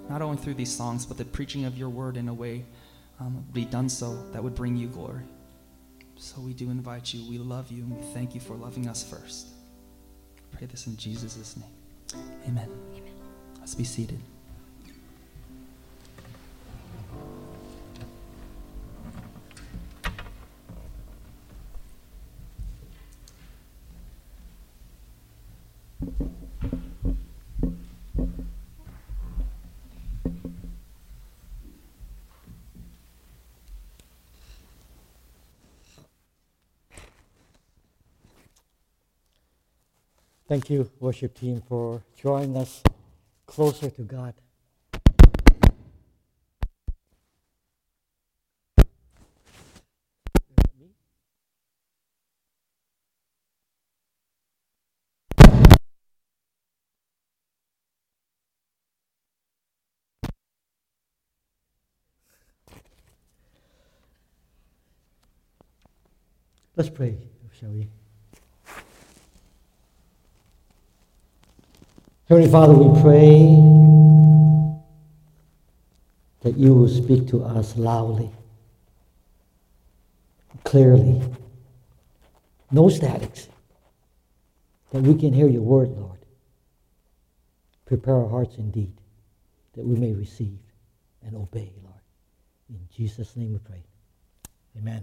not only through these songs, but the preaching of your word in a way be done so that would bring you glory. So we do invite you. We love you, and we thank you for loving us first. I pray this in Jesus' name. Amen. Amen. Let's be seated. Thank you, worship team, for drawing us closer to God. Let's pray, shall we? Heavenly Father, we pray that you will speak to us loudly, clearly, no statics, that we can hear your word, Lord. Prepare our hearts indeed, that we may receive and obey, Lord. In Jesus' name we pray. Amen.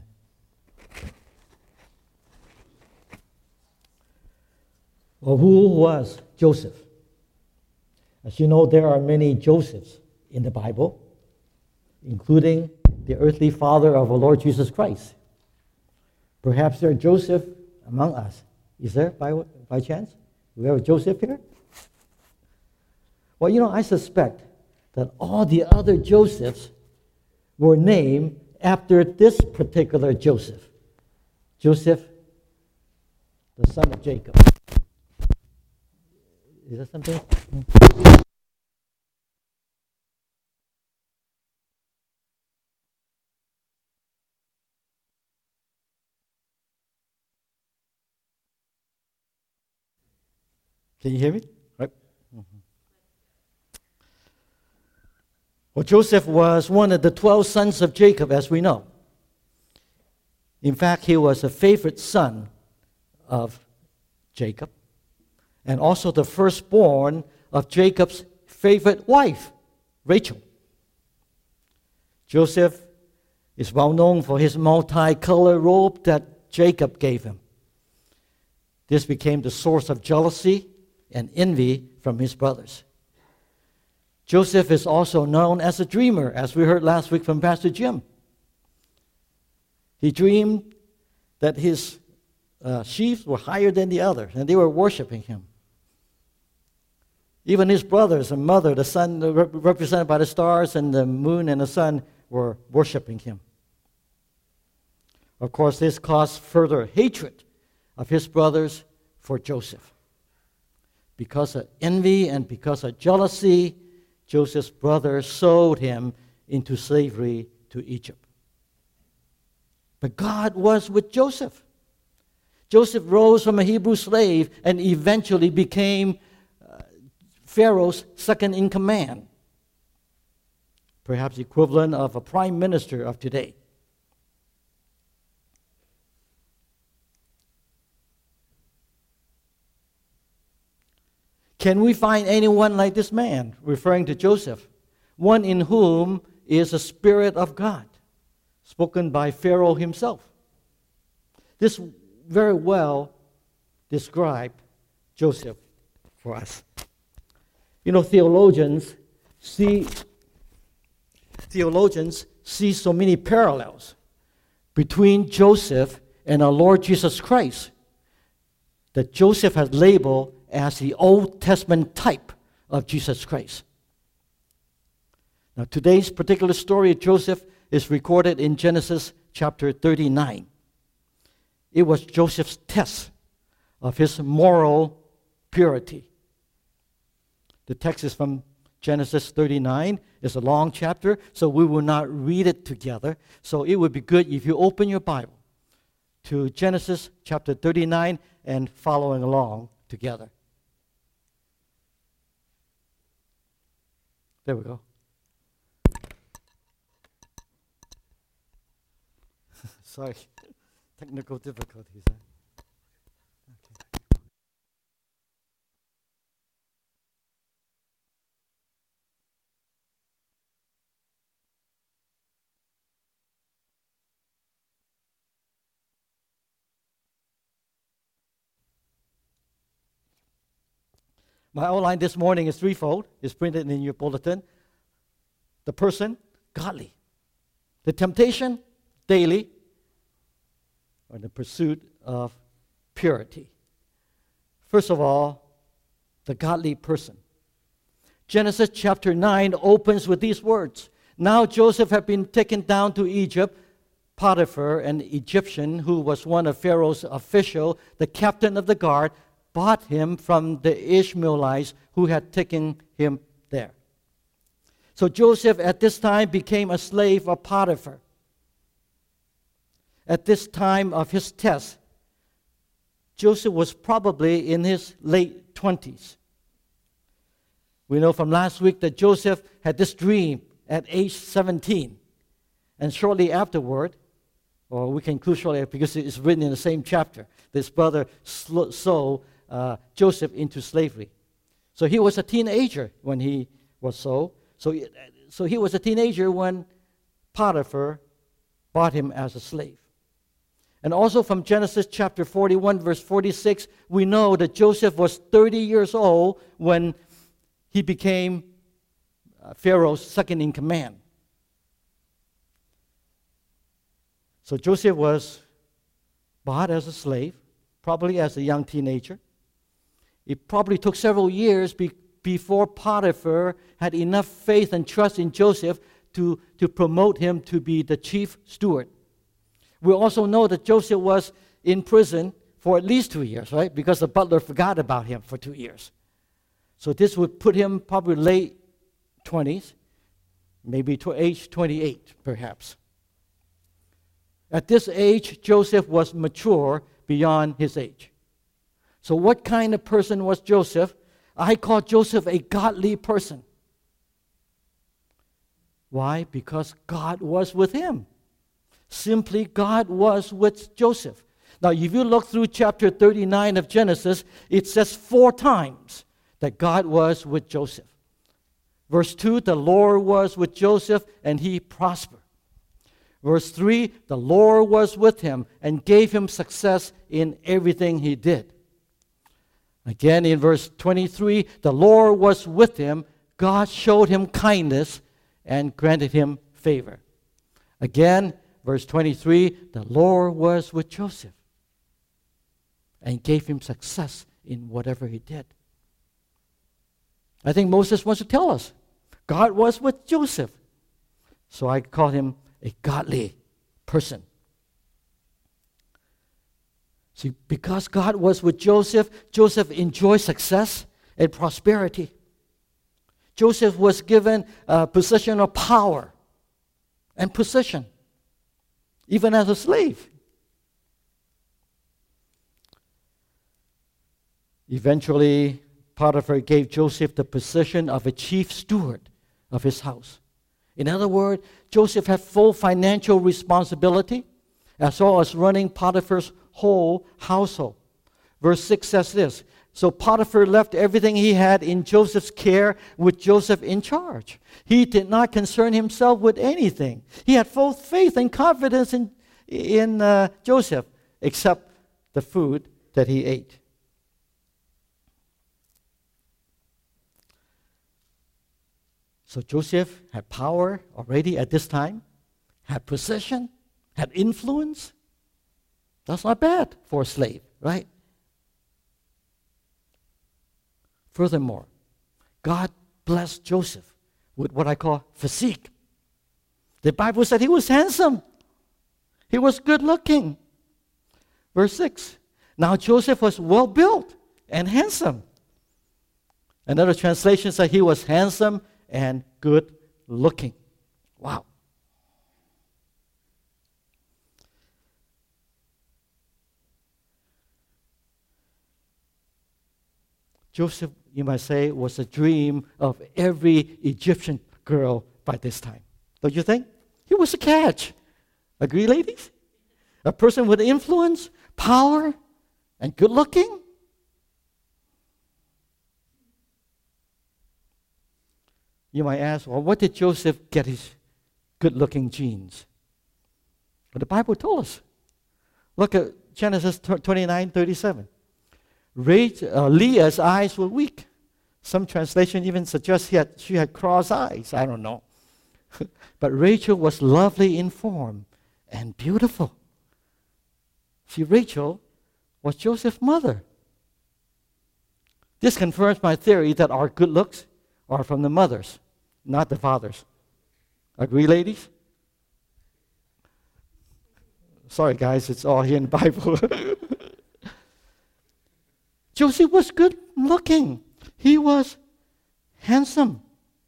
Well, who was Joseph? As you know, there are many Josephs in the Bible, including the earthly father of our Lord Jesus Christ. Perhaps there are Joseph among us. Is there, by chance? Do we have a Joseph here? Well, I suspect that all the other Josephs were named after this particular Joseph. Joseph, the son of Jacob. Is that something? Can you hear me? Right. Mm-hmm. Well, Joseph was one of the 12 sons of Jacob, as we know. In fact, he was a favorite son of Jacob, and also the firstborn of Jacob's favorite wife, Rachel. Joseph is well known for his multicolored robe that Jacob gave him. This became the source of jealousy and envy from his brothers. Joseph is also known as a dreamer, as we heard last week from Pastor Jim. He dreamed that his sheep were higher than the others, and they were worshiping him. Even his brothers and mother, the sun represented by the stars and the moon and the sun, were worshiping him. Of course, this caused further hatred of his brothers for Joseph. Because of envy and because of jealousy, Joseph's brothers sold him into slavery to Egypt. But God was with Joseph. Joseph rose from a Hebrew slave and eventually became Pharaoh's second in command, perhaps equivalent of a prime minister of today. Can we find anyone like this man, referring to Joseph, one in whom is a spirit of God, spoken by Pharaoh himself? This very well describes Joseph for us. Theologians see so many parallels between Joseph and our Lord Jesus Christ that Joseph has labeled as the Old Testament type of Jesus Christ. Now, today's particular story of Joseph is recorded in Genesis chapter 39. It was Joseph's test of his moral purity. The text is from Genesis 39. It's a long chapter, so we will not read it together. So it would be good if you open your Bible to Genesis chapter 39 and following along together. There we go. Sorry. Technical difficulties. My outline this morning is threefold. It's printed in your bulletin. The person, godly. The temptation, daily. Or the pursuit of purity. First of all, the godly person. Genesis chapter 9 opens with these words. Now Joseph had been taken down to Egypt. Potiphar, an Egyptian who was one of Pharaoh's officials, the captain of the guard, bought him from the Ishmaelites who had taken him there. So Joseph at this time became a slave of Potiphar. At this time of his test, Joseph was probably in his late 20s. We know from last week that Joseph had this dream at age 17. And shortly afterward, or we can include shortly because it's written in the same chapter, this brother sold Joseph into slavery. So he was a teenager when he was sold. So he was a teenager when Potiphar bought him as a slave. And also from Genesis chapter 41, verse 46, we know that Joseph was 30 years old when he became Pharaoh's second in command. So Joseph was bought as a slave, probably as a young teenager. It probably took several years before Potiphar had enough faith and trust in Joseph to promote him to be the chief steward. We also know that Joseph was in prison for at least 2 years, right? Because the butler forgot about him for 2 years. So this would put him probably late 20s, maybe to age 28, perhaps. At this age, Joseph was mature beyond his age. So what kind of person was Joseph? I call Joseph a godly person. Why? Because God was with him. Simply, God was with Joseph. Now, if you look through chapter 39 of Genesis, it says 4 times that God was with Joseph. Verse 2, the Lord was with Joseph and he prospered. Verse 3, the Lord was with him and gave him success in everything he did. Again, in verse 23, the Lord was with him. God showed him kindness and granted him favor. Again, verse 23, the Lord was with Joseph and gave him success in whatever he did. I think Moses wants to tell us, God was with Joseph. So I call him a godly person. See, because God was with Joseph, Joseph enjoyed success and prosperity. Joseph was given a position of power and position, even as a slave. Eventually, Potiphar gave Joseph the position of a chief steward of his house. In other words, Joseph had full financial responsibility as well as running Potiphar's whole household. Verse 6 says this, so Potiphar left everything he had in Joseph's care with Joseph in charge. He did not concern himself with anything. He had full faith and confidence in Joseph, except the food that he ate. So Joseph had power already at this time, had position, had influence. That's not bad for a slave, right? Furthermore, God blessed Joseph with what I call physique. The Bible said he was handsome. He was good looking. Verse 6, now Joseph was well built and handsome. Another translation said he was handsome and good looking. Wow. Joseph, you might say, was a dream of every Egyptian girl by this time. Don't you think? He was a catch. Agree, ladies? A person with influence, power, and good looking? You might ask, well, what did Joseph get his good looking genes? Well, the Bible told us. Look at Genesis 29:37. Leah's eyes were weak. Some translation even suggests she had cross eyes. I don't know. But Rachel was lovely in form and beautiful. See, Rachel was Joseph's mother. This confirms my theory that our good looks are from the mothers, not the fathers. Agree, ladies? Sorry, guys, it's all here in the Bible. Joseph was good looking. He was handsome.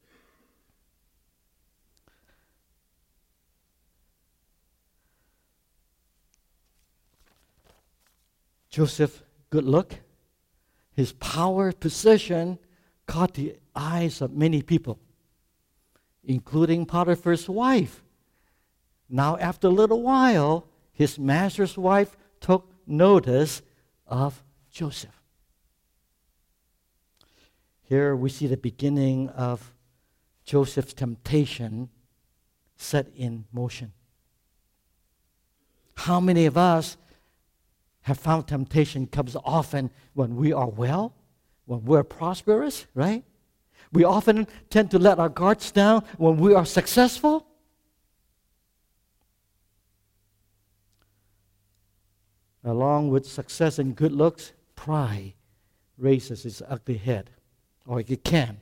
Joseph, good look. His power, position caught the eyes of many people, including Potiphar's wife. Now, after a little while, his master's wife took notice of Joseph. Here we see the beginning of Joseph's temptation set in motion. How many of us have found temptation comes often when we are well, when we're prosperous, right? We often tend to let our guards down when we are successful. Along with success and good looks, pride raises its ugly head, or it can.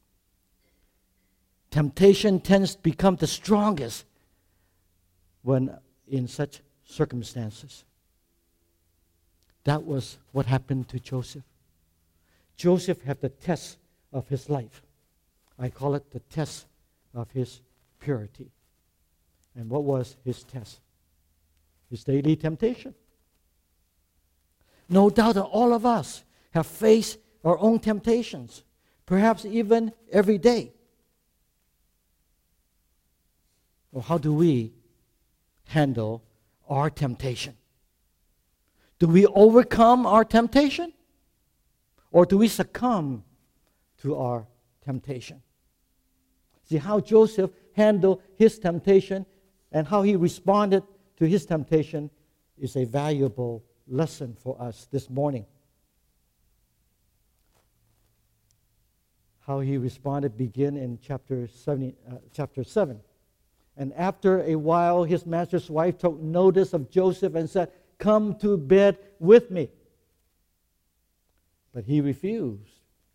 Temptation tends to become the strongest when in such circumstances. That was what happened to Joseph. Joseph had the test of his life. I call it the test of his purity. And what was his test? His daily temptation. No doubt that all of us have faced our own temptations, perhaps even every day. Well, how do we handle our temptation? Do we overcome our temptation? Or do we succumb to our temptation? See how Joseph handled his temptation and how he responded to his temptation is a valuable lesson for us this morning. How he responded begin in chapter 7. And after a while, his master's wife took notice of Joseph and said, "Come to bed with me." But he refused.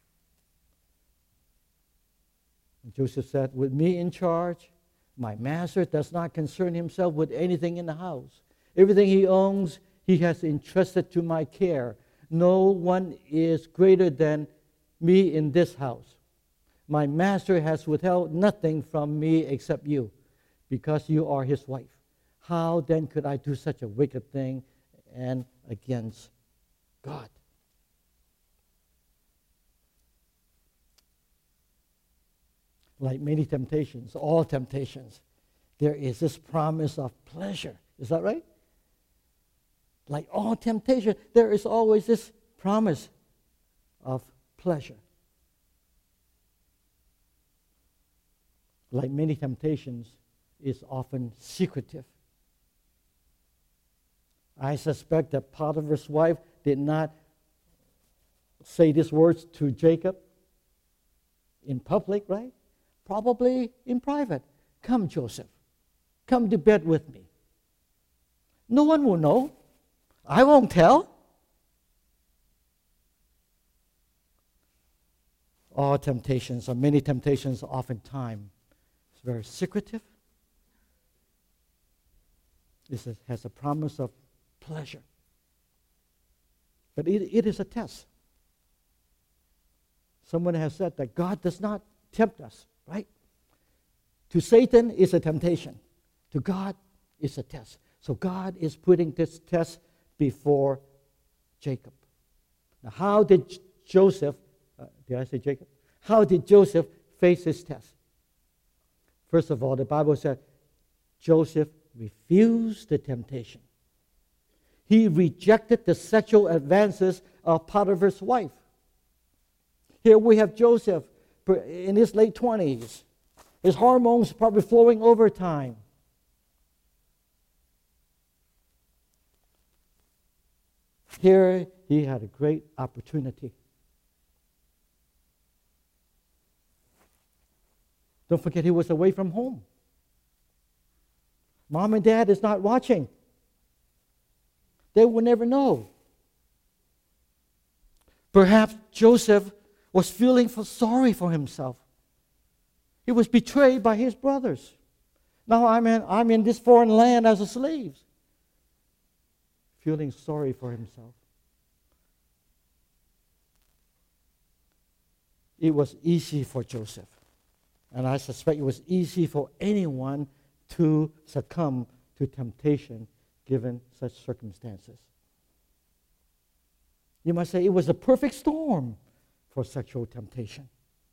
And Joseph said, "With me in charge, my master does not concern himself with anything in the house. Everything he owns, he has entrusted to my care. No one is greater than me in this house. My master has withheld nothing from me except you, because you are his wife. How then could I do such a wicked thing and against God?" Like many temptations, all temptations, there is this promise of pleasure. Is that right? Like all temptation, there is always this promise of pleasure. Like many temptations, is often secretive. I suspect that Potiphar's wife did not say these words to Jacob in public, right? Probably in private. "Come, Joseph, come to bed with me. No one will know. I won't tell." All temptations, or many temptations, oftentimes, it's very secretive. It has a promise of pleasure. But it is a test. Someone has said that God does not tempt us, right? To Satan is a temptation. To God is a test. So God is putting this test before Jacob. Now, how did Joseph, did I say Jacob? How did Joseph face his test? First of all, the Bible said Joseph refused the temptation. He rejected the sexual advances of Potiphar's wife. Here we have Joseph in his late 20s. His hormones probably flowing over time. Here he had a great opportunity. Don't forget he was away from home. Mom and Dad is not watching. They will never know. Perhaps Joseph was feeling sorry for himself. He was betrayed by his brothers. Now I'm in this foreign land as a slave. Feeling sorry for himself. It was easy for Joseph. And I suspect it was easy for anyone to succumb to temptation given such circumstances. You might say it was a perfect storm for sexual temptation.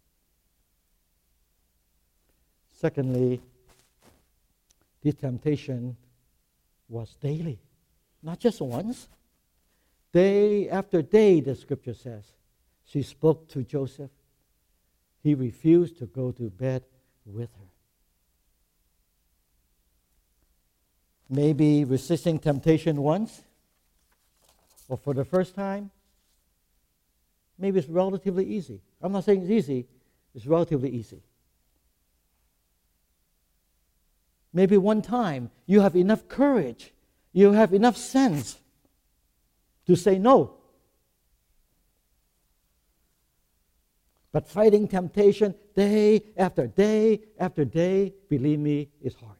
Secondly, this temptation was daily, not just once. Day after day, the scripture says, she spoke to Joseph. He refused to go to bed with her. Maybe resisting temptation once, or for the first time, maybe it's relatively easy. I'm not saying it's easy, it's relatively easy. Maybe one time you have enough courage, you have enough sense to say no. But fighting temptation day after day after day, believe me, is hard.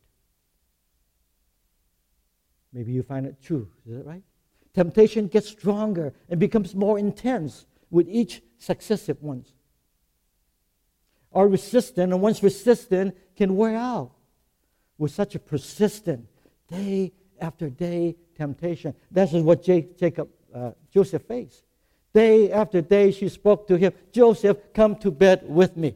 Maybe you find it true, is that right? Temptation gets stronger and becomes more intense with each successive ones. Our resistance, and once resistant, can wear out with such a persistent day after day temptation. That's what Joseph faced. Day after day she spoke to him, Joseph, come to bed with me.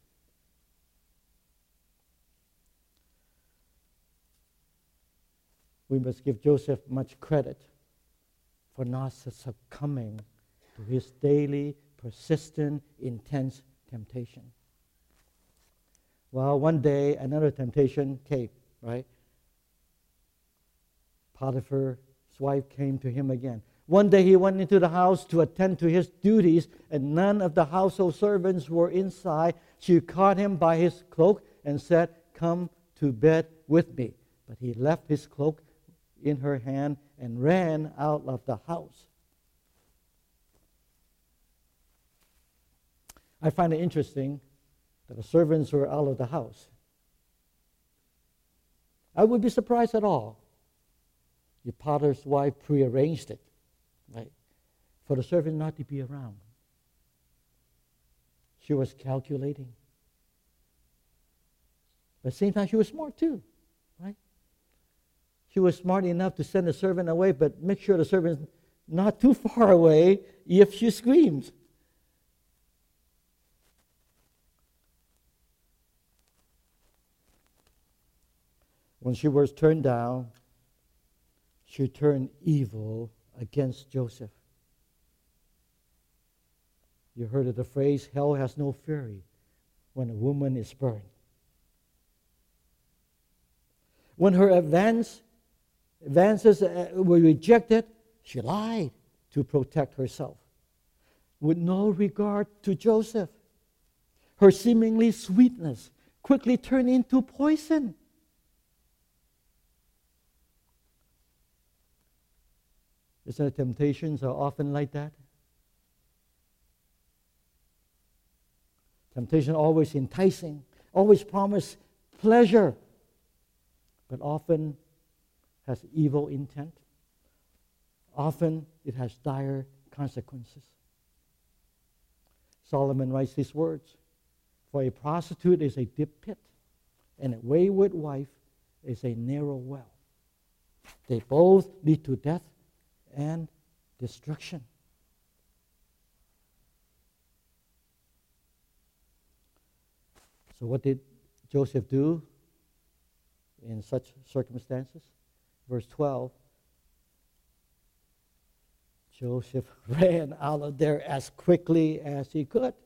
We must give Joseph much credit for not succumbing to his daily, persistent, intense temptation. Well, one day another temptation came, right? Potiphar's wife came to him again. One day he went into the house to attend to his duties, and none of the household servants were inside. She caught him by his cloak and said, come to bed with me. But he left his cloak in her hand and ran out of the house. I find it interesting that the servants were out of the house. I would be surprised at all if Potiphar's wife prearranged it, right, for the servant not to be around. She was calculating. But at the same time, she was smart too, right? She was smart enough to send the servant away, but make sure the servant's not too far away if she screams. When she was turned down, she turned evil against Joseph. You heard of the phrase, hell has no fury when a woman is burned. When her advances were rejected, she lied to protect herself, with no regard to Joseph. Her seemingly sweetness quickly turned into poison. Isn't it temptations are often like that? Temptation always enticing, always promise pleasure, but often has evil intent. Often it has dire consequences. Solomon writes these words, for a prostitute is a deep pit, and a wayward wife is a narrow well. They both lead to death and destruction. So what did Joseph do in such circumstances? Verse 12, Joseph ran out of there as quickly as he could.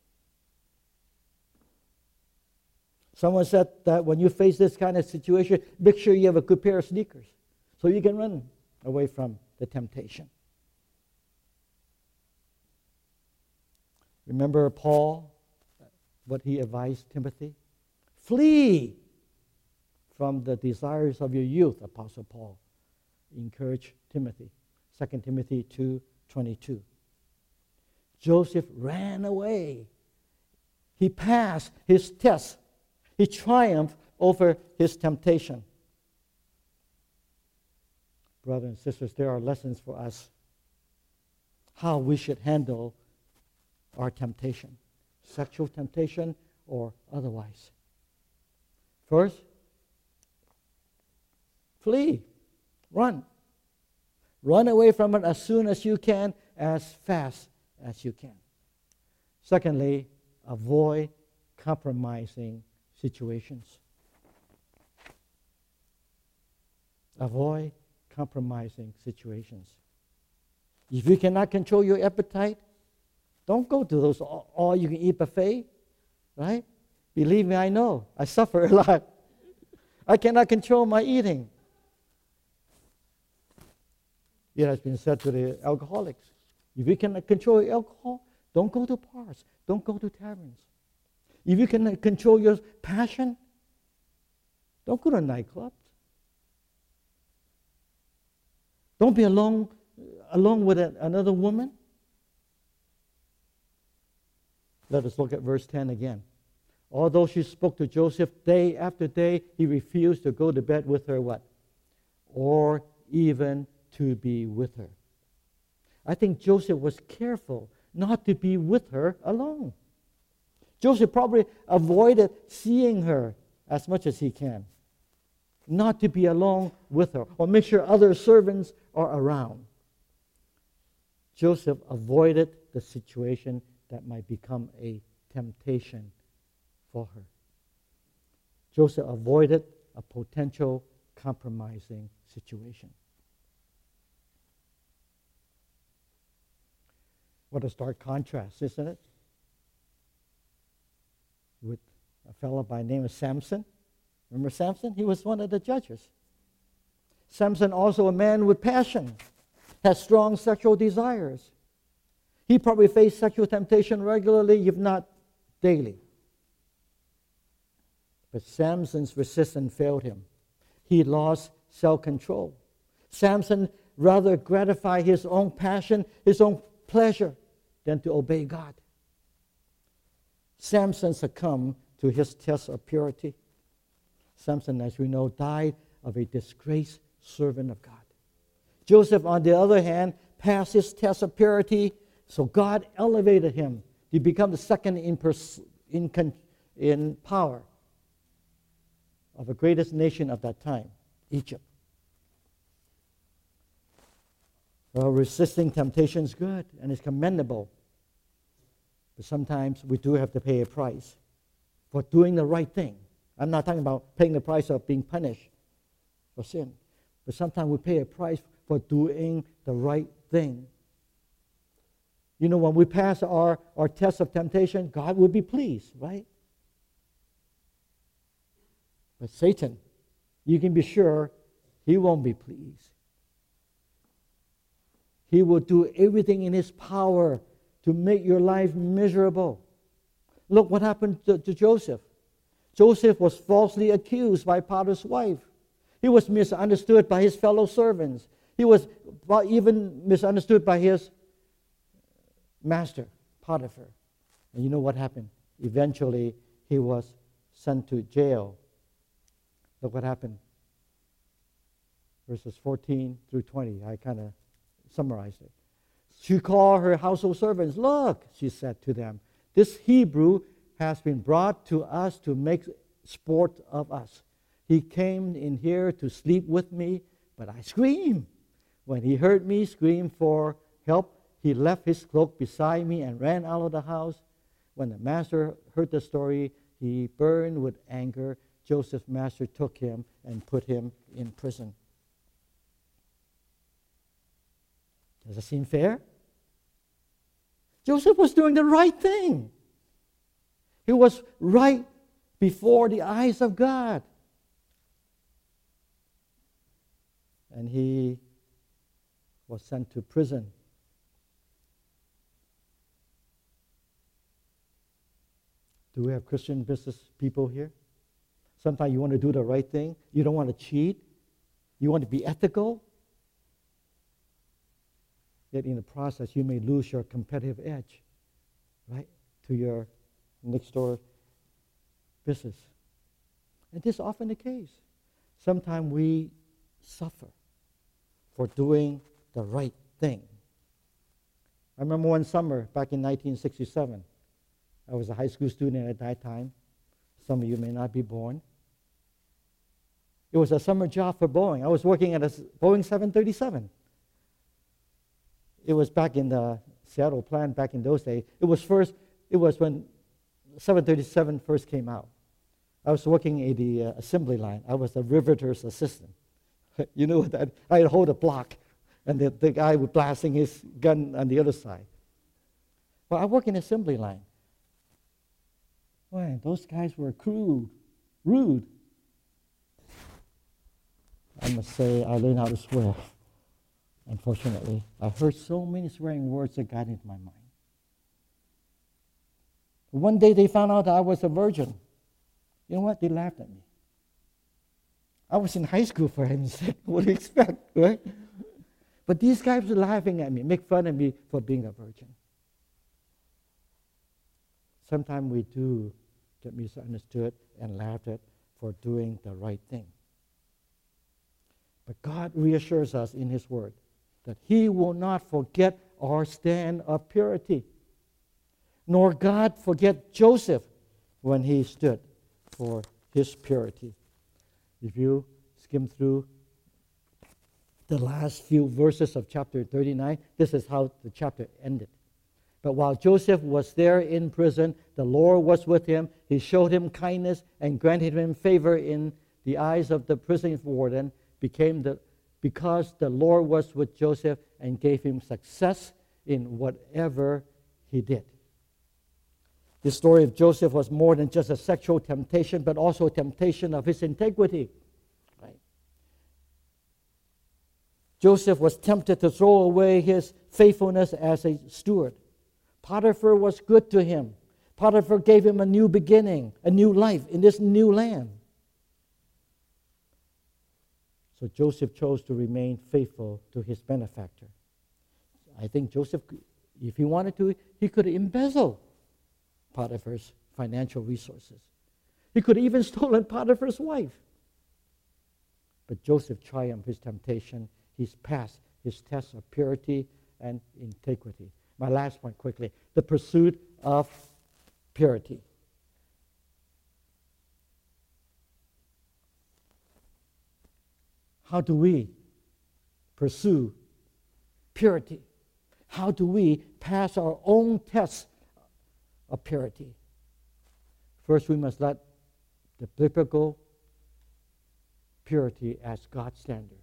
Someone said that when you face this kind of situation, make sure you have a good pair of sneakers so you can run away from the temptation. Remember Paul, what he advised Timothy? Flee from the desires of your youth, Apostle Paul encouraged Timothy. 2 Timothy 2:22. Joseph ran away. He passed his test. He triumphed over his temptation. Brothers and sisters, there are lessons for us how we should handle our temptation, sexual temptation or otherwise. First, flee, run. Run away from it as soon as you can, as fast as you can. Secondly, avoid compromising situations. Avoid compromising situations. If you cannot control your appetite, don't go to those all-you-can-eat buffet, right? Believe me, I know. I suffer a lot. I cannot control my eating. It has been said to the alcoholics, if you cannot control your alcohol, don't go to bars. Don't go to taverns. If you can control your passion, don't go to nightclubs. Don't be alone with another woman. Let us look at verse 10 again. Although she spoke to Joseph day after day, he refused to go to bed with her what? Or even to be with her. I think Joseph was careful not to be with her alone. Joseph probably avoided seeing her as much as he can. Not to be alone with her, or make sure other servants are around. Joseph avoided the situation that might become a temptation for her. Joseph avoided a potential compromising situation. What a stark contrast, isn't it? With a fellow by the name of Samson. Remember Samson? He was one of the judges. Samson, also a man with passion, has strong sexual desires. He probably faced sexual temptation regularly, if not daily. But Samson's resistance failed him. He lost self-control. Samson rather gratified his own passion, his own pleasure, than to obey God. Samson succumbed to his test of purity. Samson, as we know, died of a disgraced servant of God. Joseph, on the other hand, passed his test of purity, so God elevated him to become the second in power of the greatest nation of that time, Egypt. Well, resisting temptation is good and it's commendable. But sometimes we do have to pay a price for doing the right thing. I'm not talking about paying the price of being punished for sin. But sometimes we pay a price for doing the right thing. You know, when we pass our test of temptation, God will be pleased, right? But Satan, you can be sure he won't be pleased. He will do everything in his power to make your life miserable. Look what happened to Joseph. Joseph was falsely accused by Potiphar's wife. He was misunderstood by his fellow servants. He was even misunderstood by his master, Potiphar. And you know what happened? Eventually, he was sent to jail. Look what happened. Verses 14 through 20. I kind of summarized it. She called her household servants. Look, she said to them, this Hebrew has been brought to us to make sport of us. He came in here to sleep with me, but I screamed. When he heard me scream for help, he left his cloak beside me and ran out of the house. When the master heard the story, he burned with anger. Joseph's master took him and put him in prison. Does it seem fair? Joseph was doing the right thing. He was right before the eyes of God. And he was sent to prison. Do we have Christian business people here? Sometimes you want to do the right thing. You don't want to cheat. You want to be ethical. Yet in the process, you may lose your competitive edge, right, to your next door business. And this is often the case. Sometimes we suffer for doing the right thing. I remember one summer back in 1967. I was a high school student at that time. Some of you may not be born. It was a summer job for Boeing. I was working at a Boeing 737. It was back in the Seattle plant back in those days. It was when 737 first came out. I was working in the assembly line. I was the riveter's assistant. You know that I'd hold a block, and the guy was blasting his gun on the other side. Well, I work in the assembly line. Boy, those guys were crude, rude. I must say, I learned how to swear. Unfortunately, I heard so many swearing words that got into my mind. One day they found out that I was a virgin. You know what? They laughed at me. I was in high school, for heaven's sake. What do you expect, right? But these guys were laughing at me, make fun of me for being a virgin. Sometimes we do get misunderstood and laughed at for doing the right thing. But God reassures us in His Word that He will not forget our stand of purity, nor God forget Joseph when he stood for his purity. If you skim through the last few verses of chapter 39, this is how the chapter ended. But while Joseph was there in prison, the Lord was with him. He showed him kindness and granted him favor in the eyes of the prison warden, because the Lord was with Joseph and gave him success in whatever he did. The story of Joseph was more than just a sexual temptation, but also a temptation of his integrity. Right? Joseph was tempted to throw away his faithfulness as a steward. Potiphar was good to him. Potiphar gave him a new beginning, a new life in this new land. So Joseph chose to remain faithful to his benefactor. I think Joseph, if he wanted to, he could embezzle Potiphar's financial resources. He could have even stolen Potiphar's wife. But Joseph triumphed his temptation. He's passed his test of purity and integrity. My last point quickly, the pursuit of purity. How do we pursue purity? How do we pass our own test of purity? First, we must let the biblical purity as God's standard.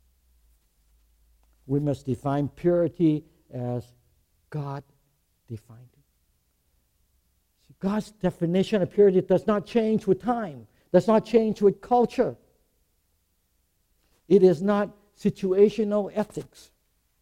We must define purity as God defined it. See, God's definition of purity does not change with time, does not change with culture. It is not situational ethics.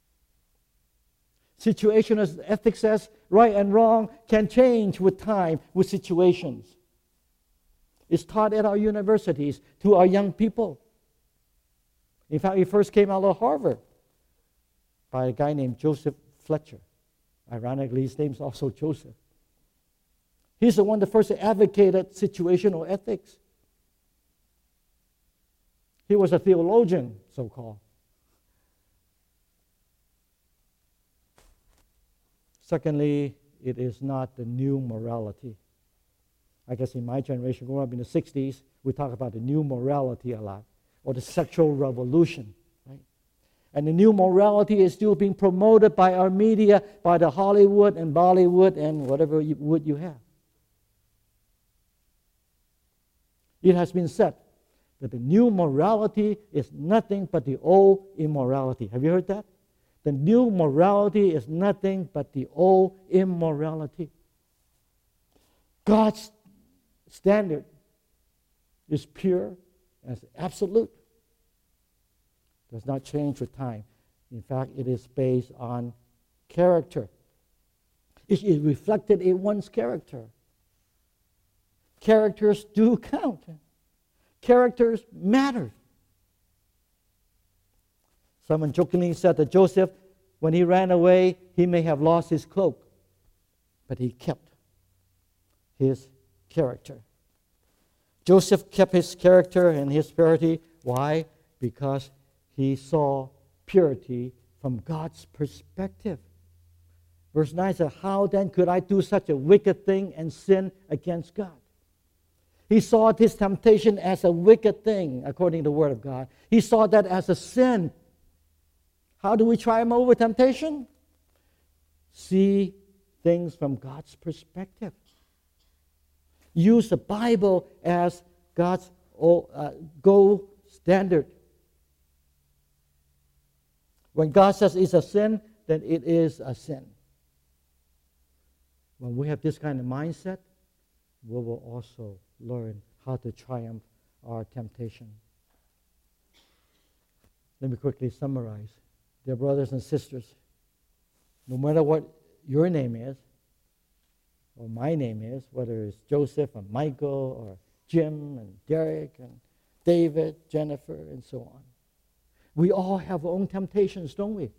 Situational ethics says right and wrong can change with time, with situations. It's taught at our universities to our young people. In fact, it first came out of Harvard by a guy named Joseph Fletcher. Ironically, his name's also Joseph. He's the one that first advocated situational ethics. He was a theologian, so-called. Secondly, it is not the new morality. I guess in my generation, growing up in the 60s, we talk about the new morality a lot, or the sexual revolution. Right? And the new morality is still being promoted by our media, by the Hollywood and Bollywood and whatever wood you have. It has been said that the new morality is nothing but the old immorality. Have you heard that? The new morality is nothing but the old immorality. God's standard is pure and absolute. Does not change with time. In fact, it is based on character. It is reflected in one's character. Characters do count. Characters matter. Someone jokingly said that Joseph, when he ran away, he may have lost his cloak, but he kept his character. Joseph kept his character and his purity. Why? Because he saw purity from God's perspective. Verse 9 says, how then could I do such a wicked thing and sin against God? He saw this temptation as a wicked thing, according to the Word of God. He saw that as a sin. How do we triumph over temptation? See things from God's perspective. Use the Bible as God's gold standard. When God says it's a sin, then it is a sin. When we have this kind of mindset, we will also learn how to triumph our temptation. Let me quickly summarize. Dear brothers and sisters, no matter what your name is, or my name is, whether it's Joseph or Michael or Jim and Derek and David, Jennifer, and so on, we all have our own temptations, don't we?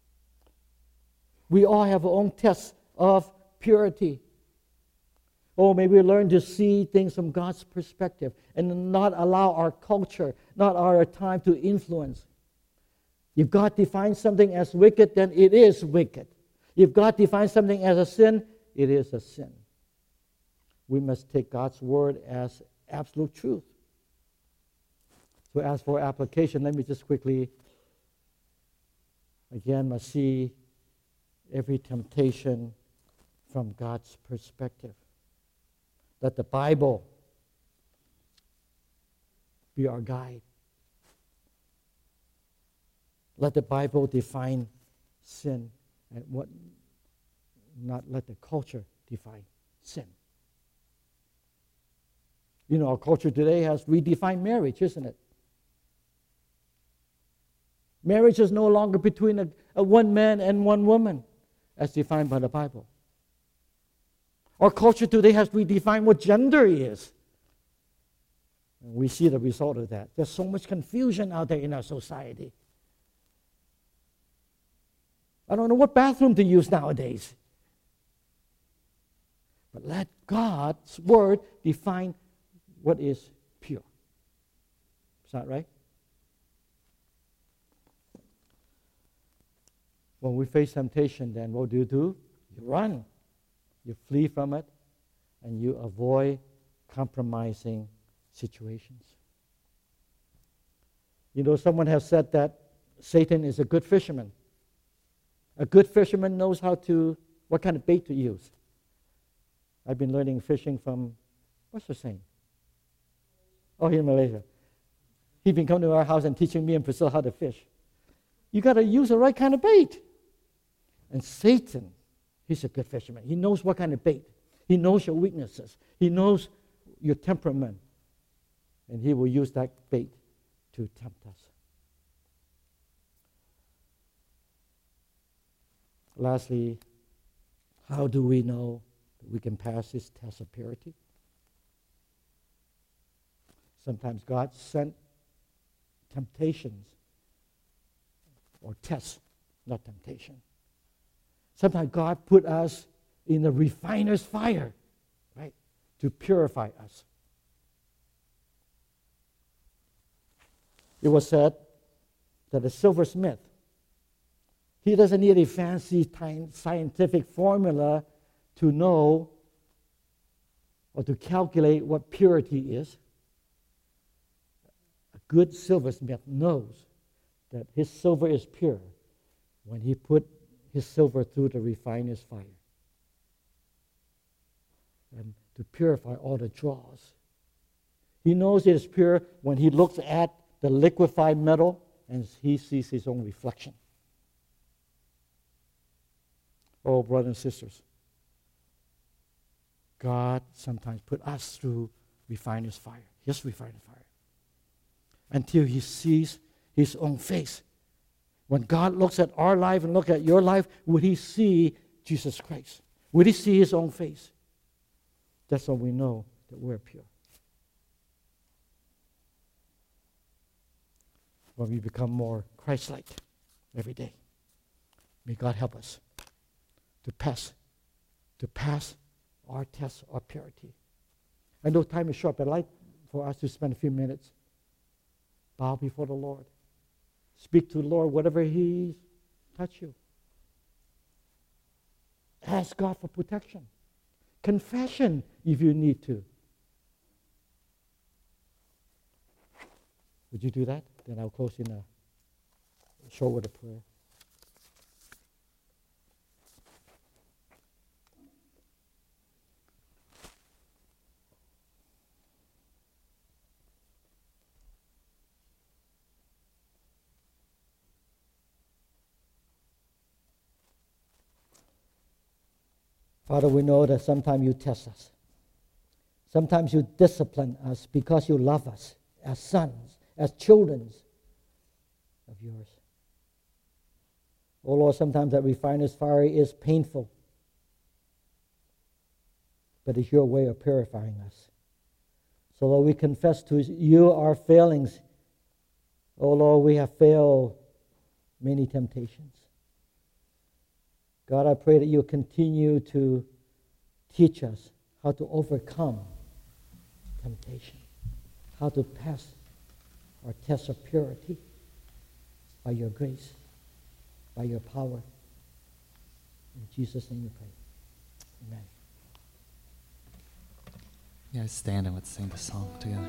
We all have our own tests of purity. Oh, may we learn to see things from God's perspective and not allow our culture, not our time to influence. If God defines something as wicked, then it is wicked. If God defines something as a sin, it is a sin. We must take God's word as absolute truth. So as for application, let me just quickly, again, must see every temptation from God's perspective. Let the Bible be our guide. Let the Bible define sin and what, not let the culture define sin. You know, our culture today has redefined marriage, isn't it? Marriage is no longer between a one man and one woman, as defined by the Bible. Our culture today has redefined what gender is. And we see the result of that. There's so much confusion out there in our society. I don't know what bathroom to use nowadays. But let God's word define what is pure. Is that right? When we face temptation, then what do? You run. You flee from it, and you avoid compromising situations. You know, someone has said that Satan is a good fisherman. A good fisherman knows what kind of bait to use. I've been learning fishing from, what's the saying? Oh, here in Malaysia. He's been coming to our house and teaching me and Priscilla how to fish. You got to use the right kind of bait. And Satan, he's a good fisherman. He knows what kind of bait. He knows your weaknesses. He knows your temperament. And he will use that bait to tempt us. Lastly, how do we know that we can pass this test of purity? Sometimes God sent temptations or tests, not temptation. Sometimes God put us in the refiner's fire, right, to purify us. It was said that a silversmith, he doesn't need a fancy scientific formula to know or to calculate what purity is. A good silversmith knows that his silver is pure when he put his silver through the refiner's fire. And to purify all the dross. He knows it is pure when he looks at the liquefied metal and he sees his own reflection. Oh, brothers and sisters, God sometimes put us through refiner's fire. His refiner's fire. Until he sees his own face. When God looks at our life and look at your life, would he see Jesus Christ? Would he see his own face? That's when we know that we're pure. When we become more Christ-like every day. May God help us to pass our test of purity. I know time is short, but I'd like for us to spend a few minutes. Bow before the Lord. Speak to the Lord, whatever He's touched you. Ask God for protection. Confession if you need to. Would you do that? Then I'll close in a short word of prayer. Father, we know that sometimes you test us. Sometimes you discipline us because you love us as sons, as children of yours. Oh Lord, sometimes that refiner's fire is painful, but it's your way of purifying us. So Lord, we confess to you our failings. Oh Lord, we have failed many temptations. God, I pray that you'll continue to teach us how to overcome temptation, how to pass our test of purity by your grace, by your power. In Jesus' name we pray. Amen. You guys stand and let's sing the song together.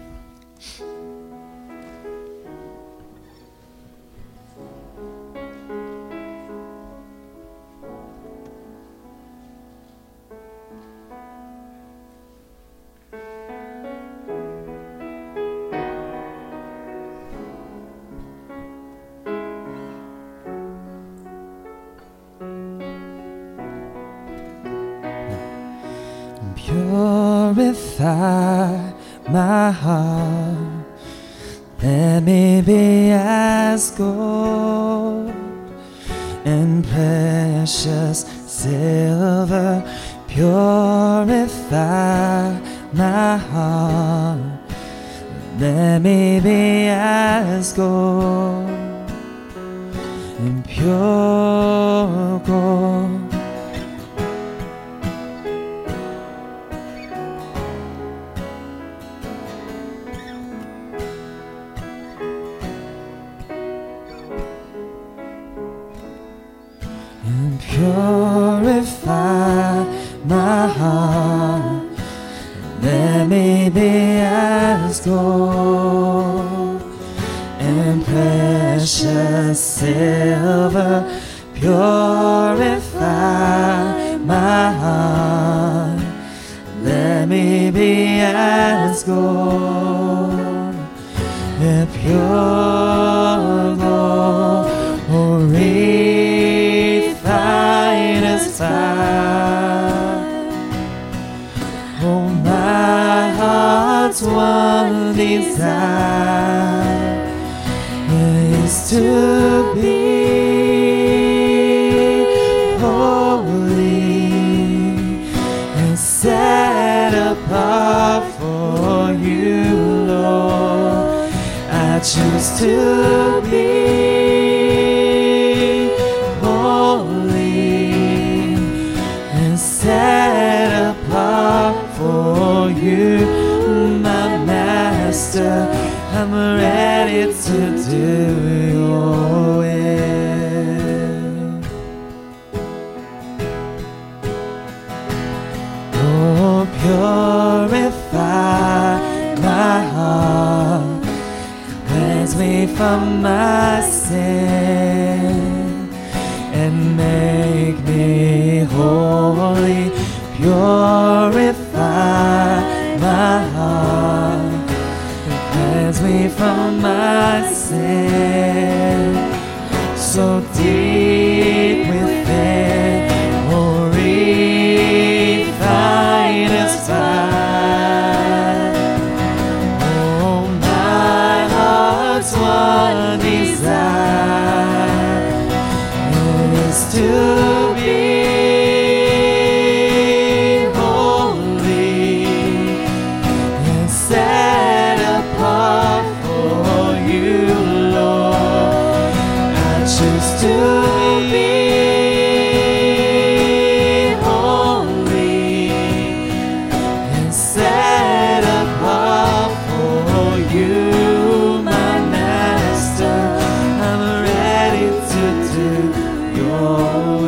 Purify my heart, let me be as gold and precious silver. Purify my heart, let me be as gold and pure gold. Purify my heart, let me be as gold and precious silver. Purify my heart, let me be as gold and pure gold. Oh, refiner's fire. Oh, my heart's one desire is to be holy and set apart for you, Lord. I choose to be set apart for you, my Master. I'm ready to do your will. Oh, purify my heart, cleanse me from my sin and make me holy. Purify my heart, cleanse me from my sin. So deep within, oh, Oh, my heart's one desire is to be holy and set apart for you, Lord. I choose to be holy and set apart for you, my Master. I'm ready to do your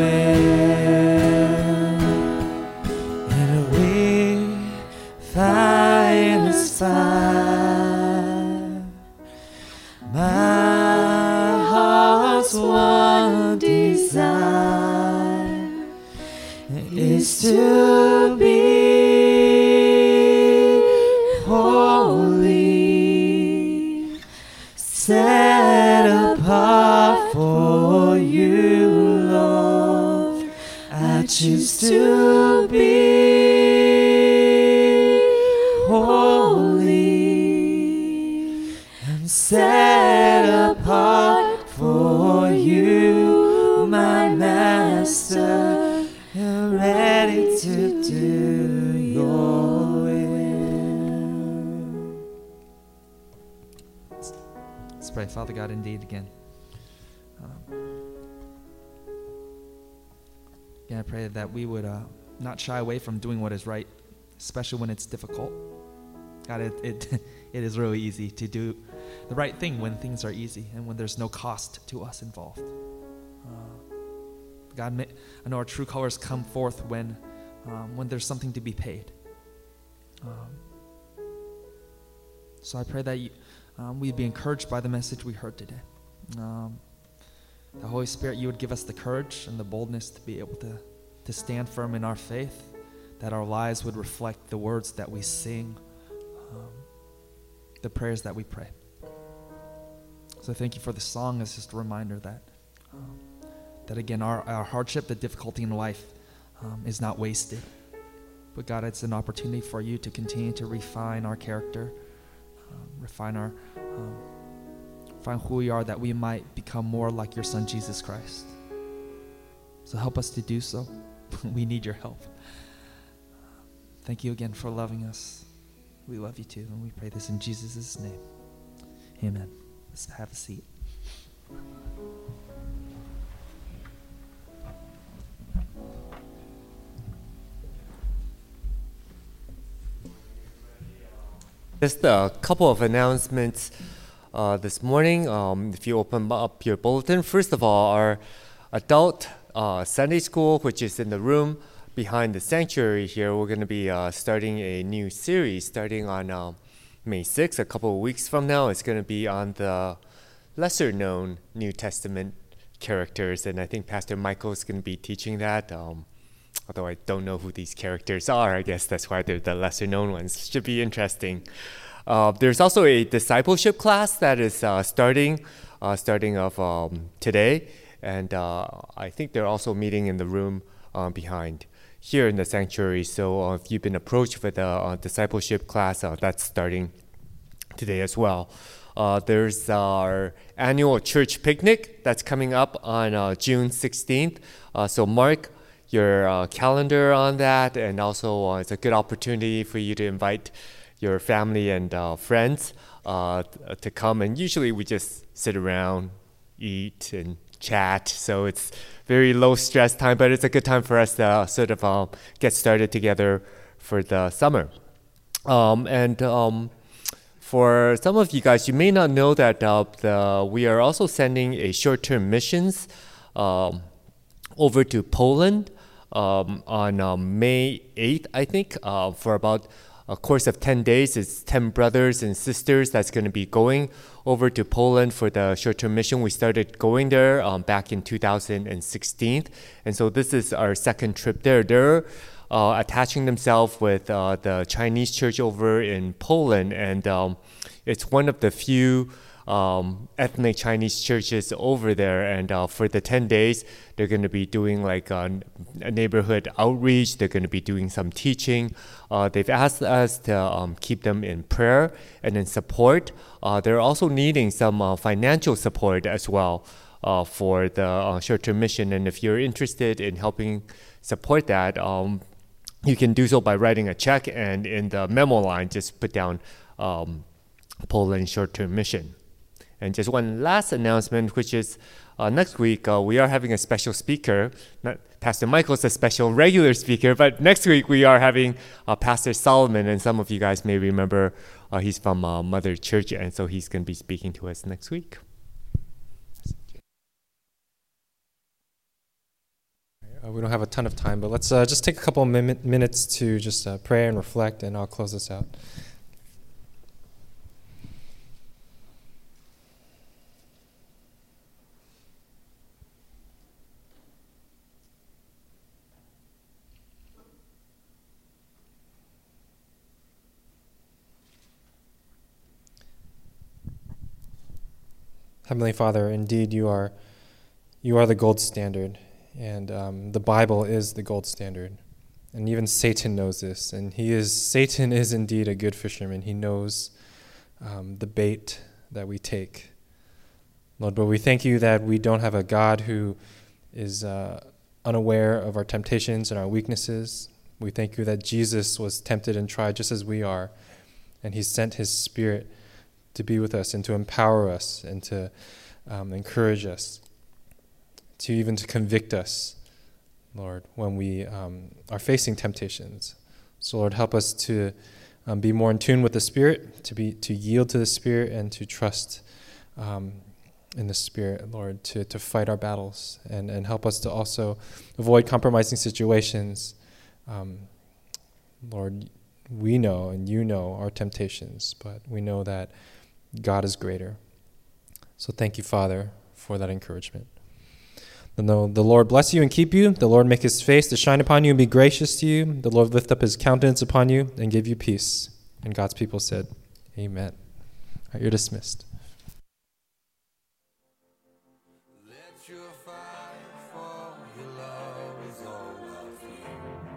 will. In a refiner's fire, my heart's one desire is to be holy, set apart for you, Lord. I choose to be holy and set apart for you, my Master. I'm ready to do your will. Let's pray. Father God, indeed, again. Again, I pray that we would not shy away from doing what is right, especially when it's difficult. God, it is really easy to do the right thing when things are easy and when there's no cost to us involved. God, I know our true colors come forth when there's something to be paid. So I pray that we'd be encouraged by the message we heard today. The Holy Spirit, you would give us the courage and the boldness to be able to stand firm in our faith, that our lives would reflect the words that we sing, the prayers that we pray. So thank you for the song as just a reminder that again, our hardship, the difficulty in life is not wasted. But God, it's an opportunity for you to continue to refine our character, refine who we are, that we might become more like your Son, Jesus Christ. So help us to do so. We need your help. Thank you again for loving us. We love you too, and we pray this in Jesus' name. Amen. Let's have a seat. Just a couple of announcements this morning. If you open up your bulletin, first of all, our adult Sunday school, which is in the room behind the sanctuary here, we're going to be starting a new series starting on May 6th, a couple of weeks from now. It's going to be on the lesser-known New Testament characters, and I think Pastor Michael is going to be teaching that. Although I don't know who these characters are, I guess that's why they're the lesser-known ones. Should be interesting. There's also a discipleship class that is starting of today, and I think they're also meeting in the room behind here in the sanctuary. So if you've been approached with a discipleship class, that's starting today as well. There's our annual church picnic that's coming up on June 16th. So mark your calendar on that, and also it's a good opportunity for you to invite your family and friends to come. And usually we just sit around, eat, and chat. So it's very low stress time, but it's a good time for us to sort of get started together for the summer. For some of you guys, you may not know that we are also sending a short-term missions over to Poland on May 8th, I think, for about a course of 10 days. It's 10 brothers and sisters that's going to be going over to Poland for the short-term mission. We started going there back in 2016, and so this is our second trip there. They're attaching themselves with the Chinese church over in Poland, and it's one of the few ethnic Chinese churches over there, and for the 10 days, they're going to be doing like a neighborhood outreach. They're going to be doing some teaching. They've asked us to keep them in prayer and in support. They're also needing some financial support as well for the short-term mission. And if you're interested in helping support that, you can do so by writing a check, and in the memo line, just put down Poland short-term mission. And just one last announcement, which is next week we are having a special speaker. Pastor Michael's a special regular speaker, but next week we are having Pastor Solomon, and some of you guys may remember he's from Mother Church, and so he's going to be speaking to us next week. We don't have a ton of time, but let's just take a couple of minutes to just pray and reflect, and I'll close this out. Heavenly Father, indeed you are the gold standard. And the Bible is the gold standard. And even Satan knows this. And Satan is indeed a good fisherman. He knows the bait that we take. Lord, but we thank you that we don't have a God who is unaware of our temptations and our weaknesses. We thank you that Jesus was tempted and tried just as we are. And he sent his Spirit to be with us and to empower us and to encourage us. To convict us, Lord, when we are facing temptations. So, Lord, help us to be more in tune with the Spirit, to yield to the Spirit, and to trust in the Spirit, Lord, to fight our battles, and help us to also avoid compromising situations. Lord, we know and you know our temptations, but we know that God is greater. So thank you, Father, for that encouragement. The Lord bless you and keep you. The Lord make his face to shine upon you and be gracious to you. The Lord lift up his countenance upon you and give you peace. And God's people said, Amen. All right, you're dismissed.